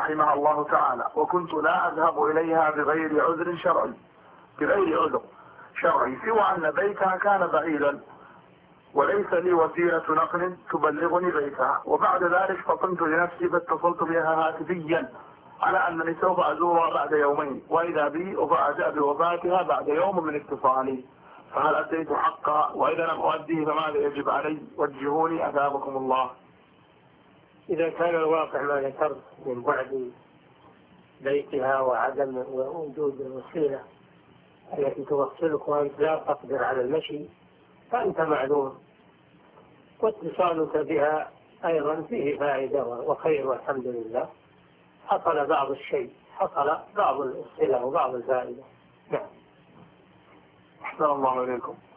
رحمها الله تعالى: وكنت لا أذهب إليها بغير عذر شرعي، بغير عذر شرعي، سوى أن بيتها كان بعيدا وليس لي وسيلة نقل تبلغني بيتها. وبعد ذلك فطنت لنفسي فاتصلت بها هاتفيا على أنني سوف أزورها بعد يومين، وإذا بي أفاجأ بوفاتها بعد يوم من اتصالي، فهل أديت حقها؟ وإذا لم أؤديه فماذا يجب علي؟ وجهوني أثابكم الله. إذا كان الواقع ما ذكرت من بعد بيتها وعدم وجود الوسيلة التي توصلك وأنت لا تقدر على المشي فأنت معذور، واتصالك بها أيضا فيه فائدة وخير والحمد لله. حصل بعض الشيء، حصل بعض الصلة وبعض الفائدة. نعم. أحسن الله إليكم.